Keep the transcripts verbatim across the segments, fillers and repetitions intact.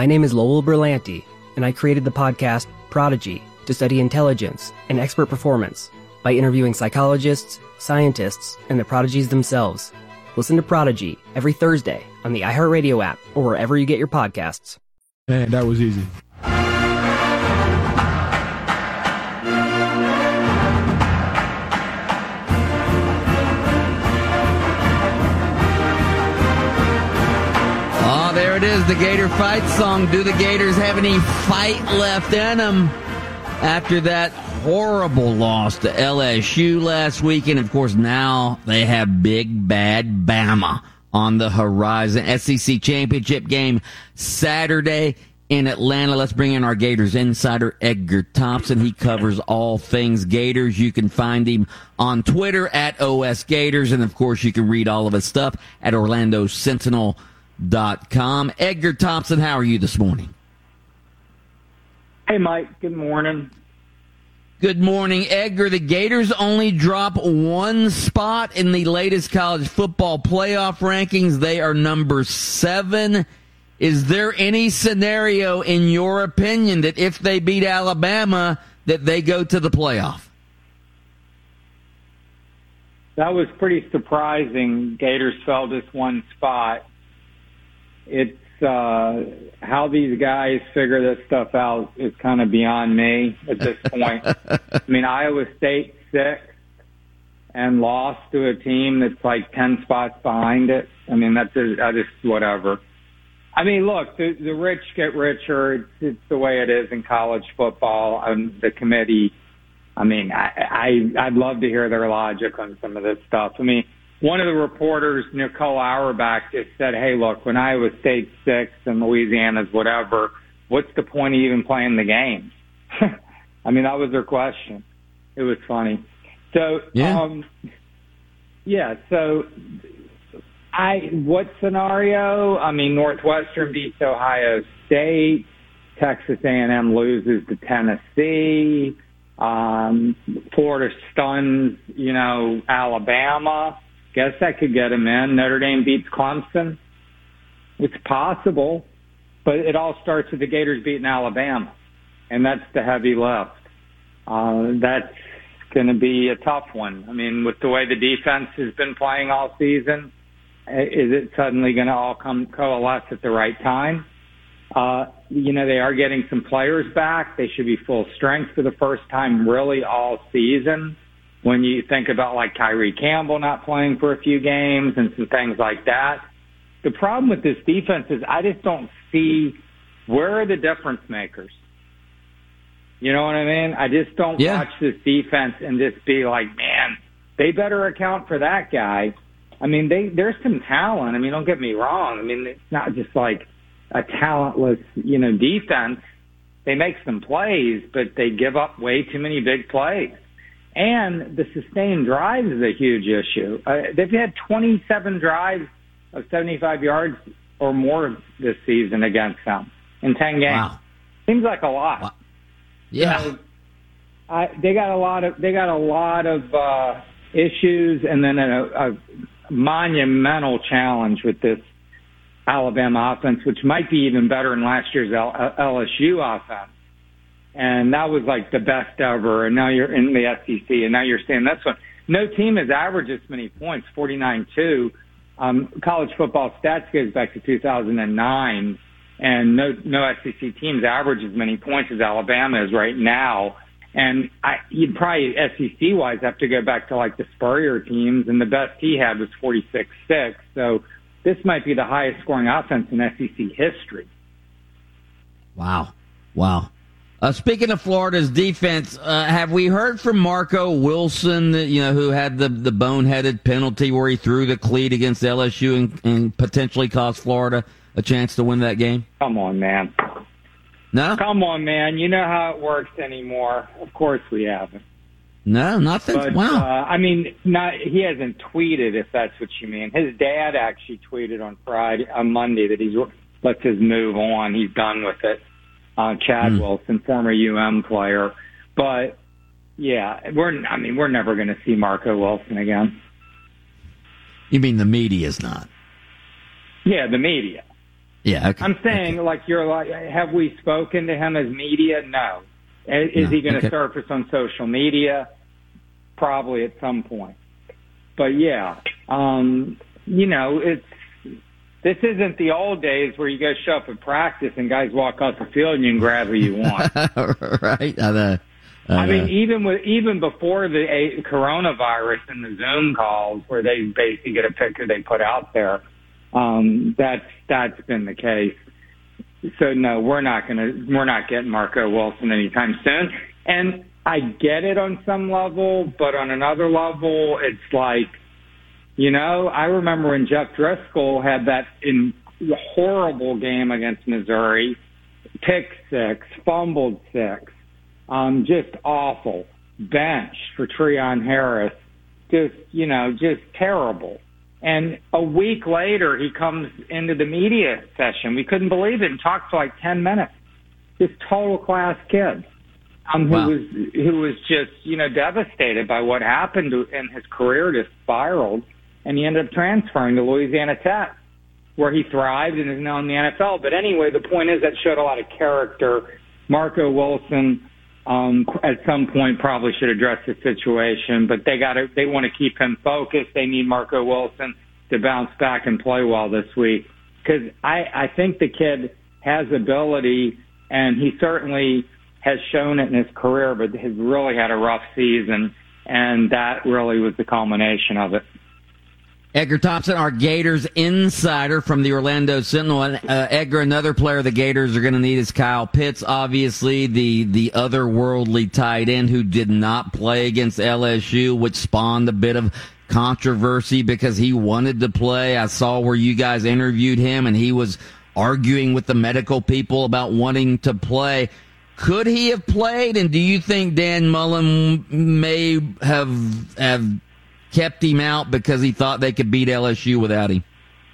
My name is Lowell Berlanti, and I created the podcast Prodigy to study intelligence and expert performance by interviewing psychologists, scientists, and the prodigies themselves. Listen to Prodigy every Thursday on the iHeartRadio app or wherever you get your podcasts. Man, that was easy. Oh, there it is, the Gator fight song. Do the Gators have any fight left in them after that horrible loss to L S U last weekend? Of course, now they have big bad Bama on the horizon. S E C championship game Saturday in Atlanta. Let's bring in our Gators insider, Edgar Thompson. He covers all things Gators. You can find him on Twitter at O S Gators, and of course you can read all of his stuff at Orlando Sentinel dot com. Edgar Thompson, how are you this morning? Hey, Mike. Good morning. Good morning, Edgar. The Gators only drop one spot in the latest college football playoff rankings. They are number seven. Is there any scenario, in your opinion, that if they beat Alabama, that they go to the playoff? That was pretty surprising. Gators fell just one spot. It's uh, how these guys figure this stuff out is kind of beyond me at this point. I mean, Iowa State sixth and lost to a team that's like ten spots behind it. I mean, that's just, I just whatever. I mean, look, the, the rich get richer. It's, it's the way it is in college football. Um, the committee, I mean, I, I, I'd love to hear their logic on some of this stuff. I mean, one of the reporters, Nicole Auerbach, just said, hey, look, when Iowa State's six and Louisiana's whatever, what's the point of even playing the games? I mean, that was her question. It was funny. So, yeah, um, yeah so I what scenario? I mean, Northwestern beats Ohio State. Texas A and M loses to Tennessee. Um, Florida stuns, you know, Alabama. Guess that could get them in. Notre Dame beats Clemson. It's possible, but it all starts with the Gators beating Alabama, and that's the heavy lift. Uh, that's going to be a tough one. I mean, with the way the defense has been playing all season, is it suddenly going to all come coalesce at the right time? Uh, you know, they are getting some players back. They should be full strength for the first time really all season. When you think about like Kyrie Campbell not playing for a few games and some things like that. The problem with this defense is I just don't see where are the difference makers. You know what I mean? I just don't yeah. watch this defense and just be like, man, they better account for that guy. I mean, they there's some talent. I mean, don't get me wrong. I mean, it's not just like a talentless, you know, defense. They make some plays, but they give up way too many big plays. And the sustained drives is a huge issue. Uh, they've had twenty-seven drives of seventy-five yards or more this season against them in ten games. Wow. Seems like a lot. Wow. Yeah. So, I, they got a lot of they got a lot of uh, issues, and then a, a monumental challenge with this Alabama offense, which might be even better than last year's L- L S U offense. And that was like the best ever. And now you're in the S E C, and now you're seeing this one. No team has averaged this many points, forty-nine two. Um, college football stats goes back to two thousand nine, and no no S E C teams average as many points as Alabama is right now. And I, you'd probably S E C-wise have to go back to like the Spurrier teams, and the best he had was forty-six six. So this might be the highest scoring offense in S E C history. Wow. Wow. Uh, speaking of Florida's defense, uh, have we heard from Marco Wilson, you know, who had the, the boneheaded penalty where he threw the cleat against L S U and, and potentially cost Florida a chance to win that game? Come on, man. No? Come on, man. You know how it works anymore. Of course we haven't. No, nothing. But, wow. Uh, I mean, not he hasn't tweeted, if that's what you mean. His dad actually tweeted on Friday, on Monday, that he's lets his move on. He's done with it. Uh, Chad mm. Wilson, former U M player. But, yeah, we're, I mean, we're never going to see Marco Wilson again. You mean the media's not? Yeah, the media. Yeah, okay. I'm saying, okay. like, you're like, have we spoken to him as media? No. Is no. he going to okay. surface on social media? Probably at some point. But yeah, um, you know, it's this isn't the old days where you go show up at practice and guys walk off the field and you can grab who you want. Right? Uh, uh, I mean, even with even before the a, coronavirus and the Zoom calls where they basically get a picture they put out there, um, that's that's been the case. So no, we're not gonna we're not getting Marco Wilson anytime soon. And I get it on some level, but on another level, it's like, you know, I remember when Jeff Driscoll had that in horrible game against Missouri, pick six, fumbled six, um, just awful, bench for Treon Harris, just, you know, just terrible. And a week later, he comes into the media session. We couldn't believe it and talked for like ten minutes. This total class kid. Um, who wow. was who was just, you know, devastated by what happened to, and his career just spiraled, and he ended up transferring to Louisiana Tech, where he thrived and is now in the N F L. But anyway, the point is that showed a lot of character. Marco Wilson, um, at some point, probably should address the situation, but they got to they want to keep him focused. They need Marco Wilson to bounce back and play well this week, because I, I think the kid has ability, and he certainly has shown it in his career, but has really had a rough season, and that really was the culmination of it. Edgar Thompson, our Gators insider from the Orlando Sentinel. Uh, Edgar, another player the Gators are going to need is Kyle Pitts, obviously, the, the otherworldly tight end who did not play against L S U, which spawned a bit of controversy because he wanted to play. I saw where you guys interviewed him, and he was arguing with the medical people about wanting to play. Could he have played, and do you think Dan Mullen may have have kept him out because he thought they could beat L S U without him?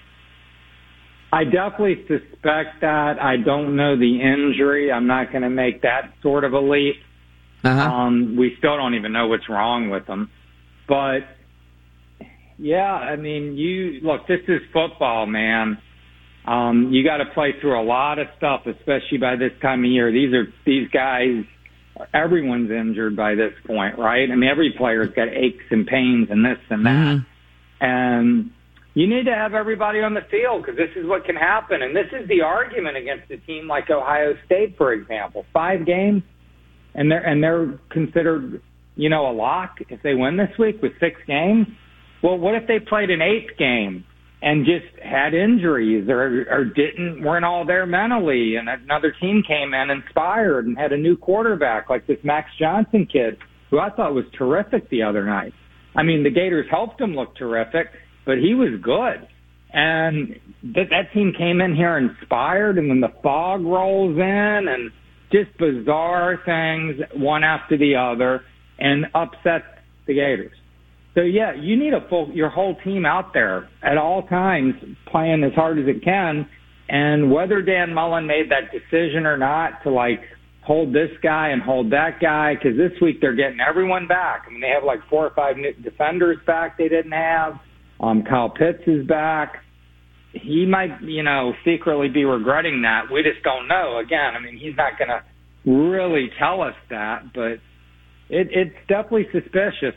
I definitely suspect that. I don't know the injury. I'm not going to make that sort of a leap. Uh-huh. Um, we still don't even know what's wrong with him. But, yeah, I mean, you look, this is football, man. Um, you got to play through a lot of stuff, especially by this time of year. These are these guys. Everyone's injured by this point, right? I mean, every player's got aches and pains and this and that. Mm-hmm. And you need to have everybody on the field because this is what can happen. And this is the argument against a team like Ohio State, for example. Five games, and they're and they're considered, you know, a lock if they win this week with six games. Well, what if they played an eighth game and just had injuries or, or didn't, weren't all there mentally, and another team came in inspired and had a new quarterback like this Max Johnson kid, who I thought was terrific the other night. I mean, the Gators helped him look terrific, but he was good. And that, that team came in here inspired, and then the fog rolls in, and just bizarre things, one after the other, and upsets the Gators. So, yeah, you need a full, your whole team out there at all times playing as hard as it can. And whether Dan Mullen made that decision or not to, like, hold this guy and hold that guy, because this week they're getting everyone back. I mean, they have, like, four or five new defenders back they didn't have. Um, Kyle Pitts is back. He might, you know, secretly be regretting that. We just don't know. Again, I mean, he's not going to really tell us that, but it, it's definitely suspicious.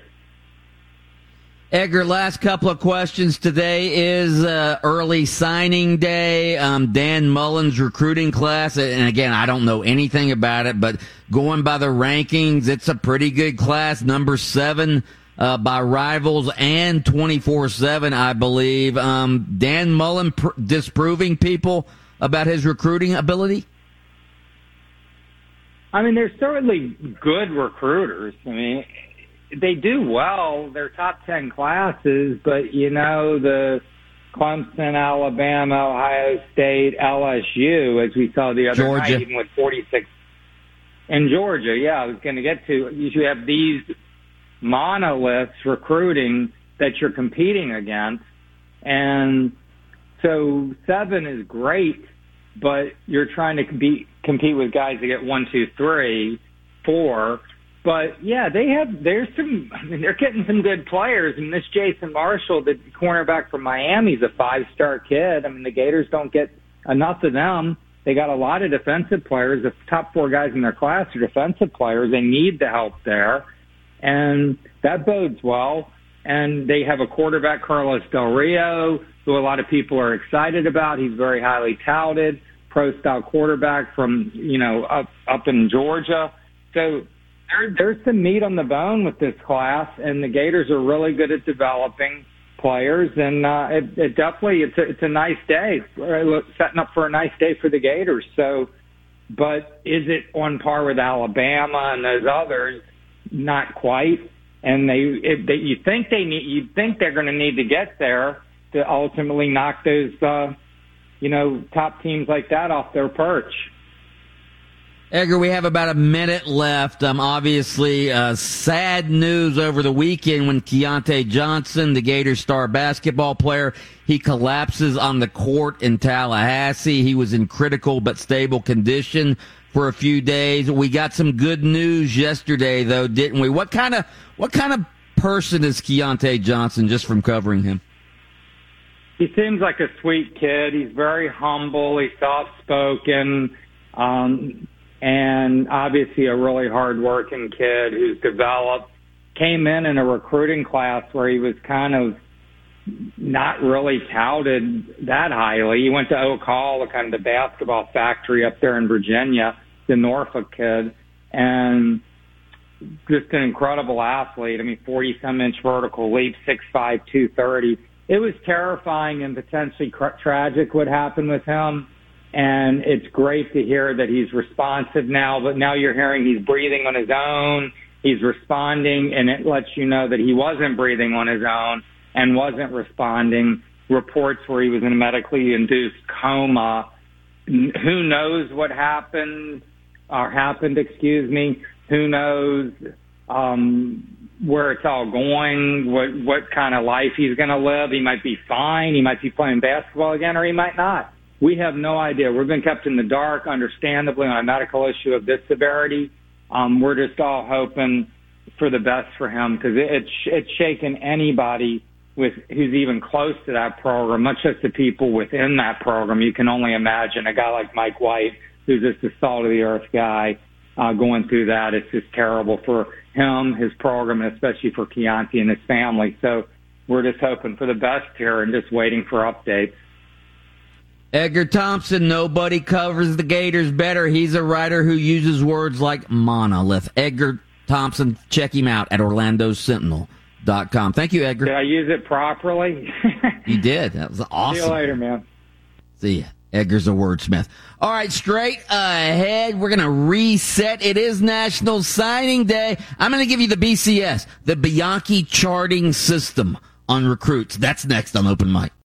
Edgar, last couple of questions. Today is uh, early signing day. Um, Dan Mullen's recruiting class, and again, I don't know anything about it, but going by the rankings, it's a pretty good class. Number seven uh, by Rivals and twenty-four seven, I believe. Um, Dan Mullen pr- disproving people about his recruiting ability? I mean, they're certainly good recruiters. I mean, they do well. They're top ten classes, but, you know, the Clemson, Alabama, Ohio State, L S U, as we saw the other Georgia. night, even with forty-six. And Georgia, yeah, I was going to get to. You have these monoliths recruiting that you're competing against. And so seven is great, but you're trying to compete, compete with guys that get one, two, three, four. But, yeah, they have, there's some, I mean, they're getting some good players. And this Jason Marshall, the cornerback from Miami, is a five-star kid. I mean, the Gators don't get enough of them. They got a lot of defensive players. The top four guys in their class are defensive players. They need the help there, and that bodes well. And they have a quarterback, Carlos Del Rio, who a lot of people are excited about. He's very highly touted, pro-style quarterback from, you know, up up in Georgia. So there, there's some meat on the bone with this class, and the Gators are really good at developing players. And uh, it, it definitely, it's a, it's a nice day, setting up for a nice day for the Gators. So, but is it on par with Alabama and those others? Not quite. And they, if they, you think they need, you think they're going to need to get there to ultimately knock those, uh, you know, top teams like that off their perch. Edgar, we have about a minute left. Um, obviously, uh, sad news over the weekend when Keontae Johnson, the Gators star basketball player, he collapses on the court in Tallahassee. He was in critical but stable condition for a few days. We got some good news yesterday, though, didn't we? What kind of what kind of person is Keontae Johnson, just from covering him? He seems like a sweet kid. He's very humble. He's soft-spoken, um, and obviously a really hard-working kid who's developed. Came in in a recruiting class where he was kind of not really touted that highly. He went to Oak Hall, kind of the basketball factory up there in Virginia, the Norfolk kid, and just an incredible athlete. I mean, forty-some inch vertical leap, six five, two thirty. It was terrifying and potentially cr- tragic what happened with him, and it's great to hear that he's responsive now, but now you're hearing he's breathing on his own, he's responding, and it lets you know that he wasn't breathing on his own and wasn't responding. Reports where he was in a medically induced coma. Who knows what happened, or happened, excuse me. Who knows um, where it's all going, what, what kind of life he's going to live. He might be fine. He might be playing basketball again, or he might not. We have no idea. We've been kept in the dark, understandably, on a medical issue of this severity. Um, we're just all hoping for the best for him, because it, it's, it's shaken anybody with who's even close to that program, much less the people within that program. You can only imagine a guy like Mike White, who's just a salt-of-the-earth guy, uh, going through that. It's just terrible for him, his program, and especially for Keontae and his family. So we're just hoping for the best here and just waiting for updates. Edgar Thompson, nobody covers the Gators better. He's a writer who uses words like monolith. Edgar Thompson, check him out at Orlando Sentinel dot com. Thank you, Edgar. Did I use it properly? You did. That was awesome. See you later, man. See ya. Edgar's a wordsmith. All right, straight ahead, we're going to reset. It is National Signing Day. I'm going to give you the B C S, the Bianchi Charting System on recruits. That's next on Open Mic.